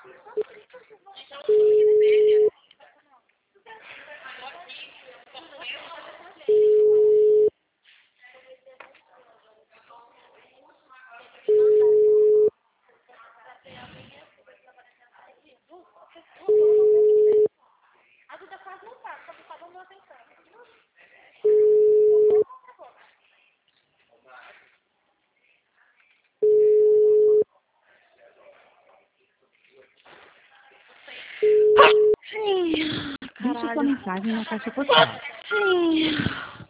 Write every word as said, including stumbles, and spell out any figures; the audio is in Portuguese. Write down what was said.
Ai, Deixe sua caralho. mensagem na caixa postal. Ai.